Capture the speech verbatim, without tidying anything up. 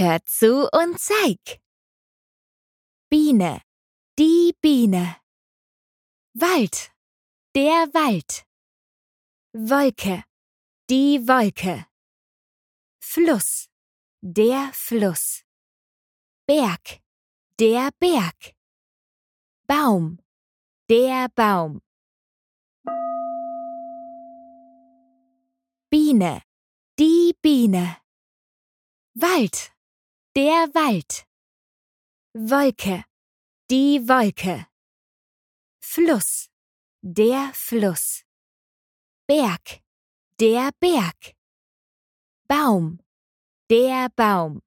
Hör zu und zeig. Biene, die Biene. Wald, der Wald. Wolke, die Wolke. Fluss, der Fluss. Berg, der Berg. Baum, der Baum. Biene, die Biene. Wald, der Wald. Wolke, die Wolke. Fluss, der Fluss. Berg, der Berg. Baum, der Baum.